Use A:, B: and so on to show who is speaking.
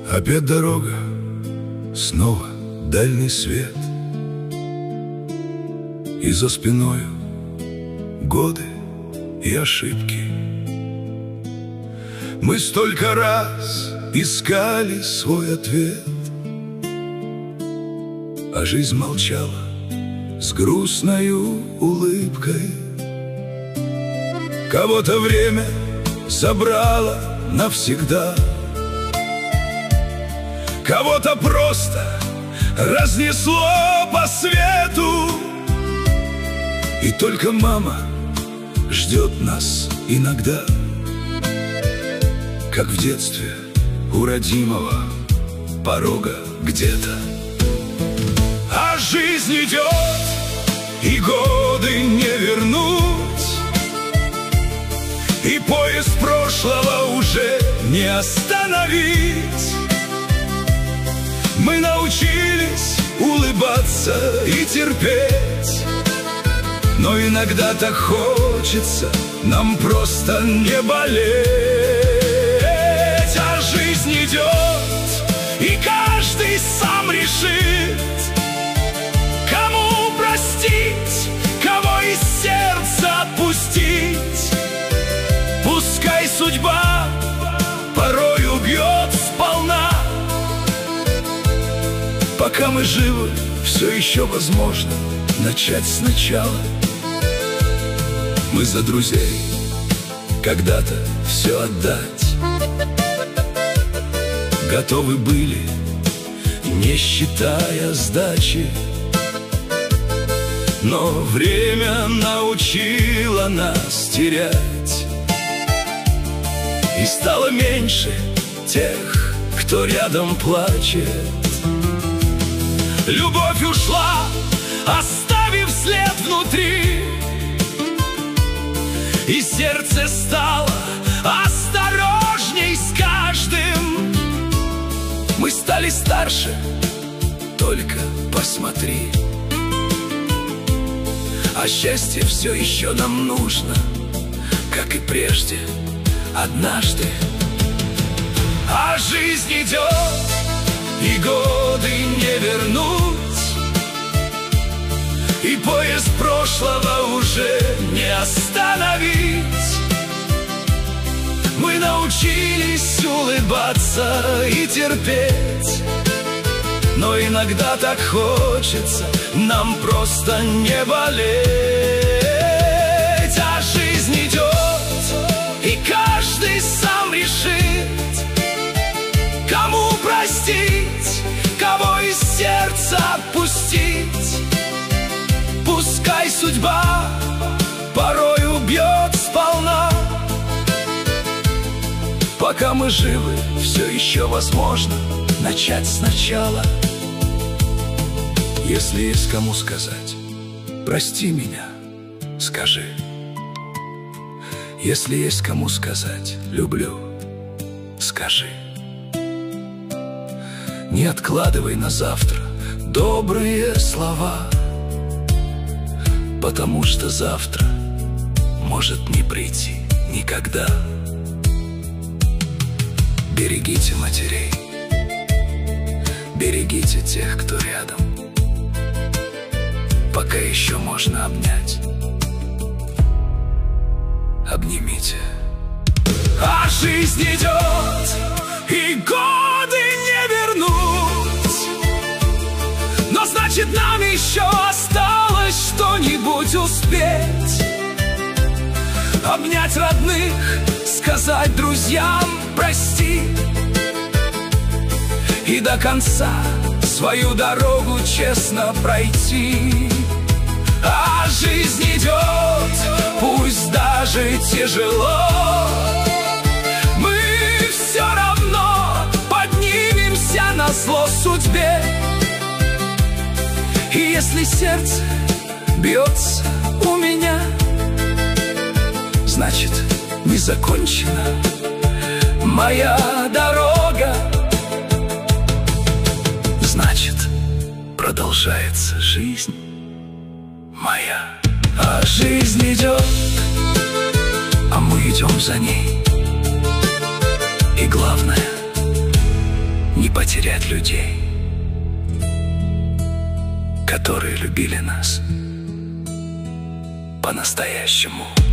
A: Опять дорога, снова дальний свет, и за спиною годы и ошибки. Мы столько раз искали свой ответ, а жизнь молчала с грустною улыбкой. Кого-то время забрало навсегда, кого-то просто разнесло по свету. И только мама ждет нас иногда, как в детстве у родимого порога где-то. А жизнь идет, и годы не вернуть, и поезд прошлого уже не остановить. Мы научились улыбаться и терпеть, но иногда так хочется нам просто не болеть. А жизнь идет, и каждый сам решит, кому простить, кого из сердца отпустить. Пускай судьба порой убьет сполна, пока мы живы, все еще возможно начать сначала. Мы за друзей когда-то все отдать готовы были, не считая сдачи. Но время научило нас терять, и стало меньше тех, кто рядом плачет. Любовь ушла, оставив след внутри, и сердце стало осторожней с каждым. Мы стали старше, только посмотри. А счастье все еще нам нужно, как и прежде, однажды. А жизнь идет, и годы не вернуть, и поезд прошлого уже не остановить. Мы научились улыбаться и терпеть, но иногда так хочется нам просто не болеть. А жизнь идет, и каждый сам решит, кому простить, кого из сердца отпустить. Пускай судьба порой убьет сполна, пока мы живы, все еще возможно начать сначала. Если есть кому сказать «прости меня», скажи. Если есть кому сказать «люблю», скажи. Не откладывай на завтра добрые слова, потому что завтра может не прийти никогда. Берегите матерей, берегите тех, кто рядом, пока еще можно обнять. Обнимите. А жизнь идет, и годы не вернуть, но значит нам еще осталось что-нибудь успеть. Обнять родных, сказать друзьям прости, и до конца свою дорогу честно пройти. А жизнь идет, пусть даже тяжело, мы все равно поднимемся назло судьбе. И если сердце бьется у меня, значит, не закончена моя дорога. Значит, продолжается жизнь моя. А жизнь идет, а мы идем за ней. И главное, потерять людей, которые любили нас по-настоящему.